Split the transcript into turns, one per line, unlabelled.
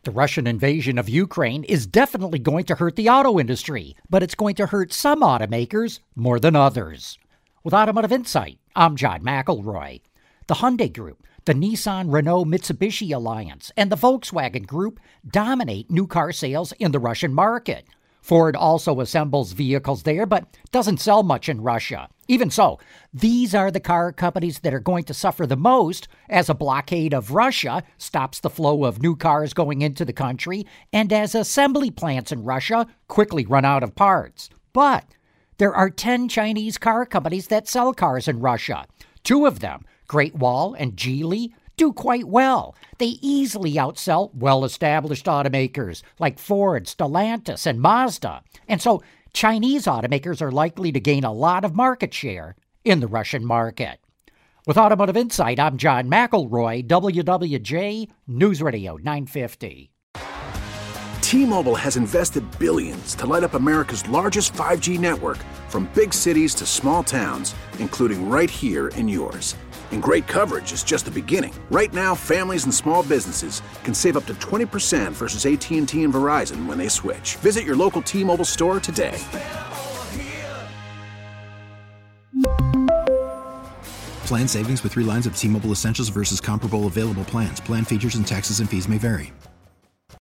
The Russian invasion of Ukraine is definitely going to hurt the auto industry, but it's going to hurt some automakers more than others. With Automotive Insight, I'm John McElroy. The Hyundai Group, the Nissan-Renault-Mitsubishi Alliance, and the Volkswagen Group dominate new car sales in the Russian market. Ford also assembles vehicles there, but doesn't sell much in Russia. Even so, these are the car companies that are going to suffer the most as a blockade of Russia stops the flow of new cars going into the country and as assembly plants in Russia quickly run out of parts. But there are 10 Chinese car companies that sell cars in Russia. 2 of them, Great Wall and Geely, do quite well. They easily outsell well-established automakers like Ford, Stellantis, and Mazda. And so Chinese automakers are likely to gain a lot of market share in the Russian market. With Automotive Insight, I'm John McElroy, WWJ News Radio 950.
T-Mobile has invested billions to light up America's largest 5G network, from big cities to small towns, including right here in yours. And great coverage is just the beginning. Right now, families and small businesses can save up to 20% versus AT&T and Verizon when they switch. Visit your local T-Mobile store today.
Plan savings with 3 lines of T-Mobile Essentials versus comparable available plans. Plan features and taxes and fees may vary.